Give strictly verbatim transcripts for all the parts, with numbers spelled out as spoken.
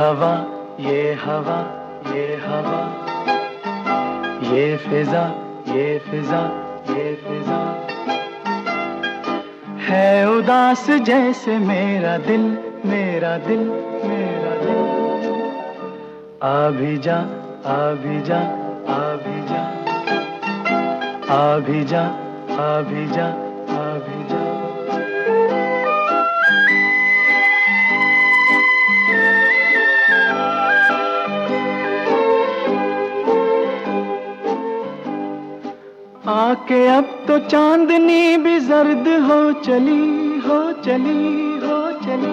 हवा ये हवा ये हवा, ये फिजा ये फिजा ये फिजा, है उदास जैसे मेरा दिल मेरा दिल मेरा दिल। आ भी जा आ भी जा आ भी जा आ भी जा आ भी जा आ भी जा। आके अब तो चांदनी भी जर्द हो चली हो चली हो चली,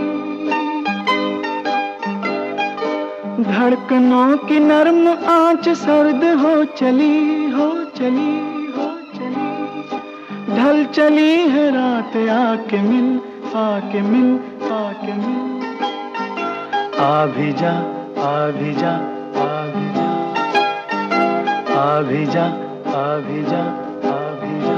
धड़कनों की नर्म आंच सर्द हो चली हो चली हो चली, ढल चली है रात आके मिल आके मिल आके मिल। आ भी जा आ भी जा आ भी जा आ भी जा आ भी जा आ भी जा।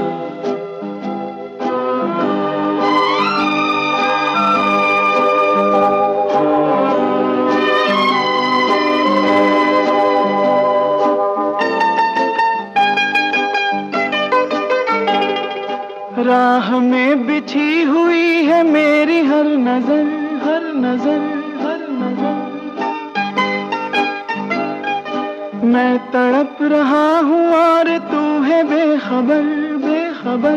राह में बिछी हुई है मेरी हर नजर हर नजर हर नजर, मैं तड़प रहा हूँ और तू है बेखबर बेखबर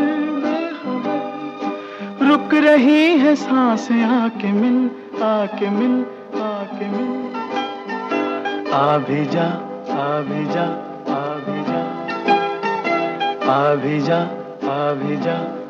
बेखबर, रुक रही है सांसें आके मिल आके मिल आके मिल। आ भी जा आ भी जा आ भी जा आ भी जा आ भी जा।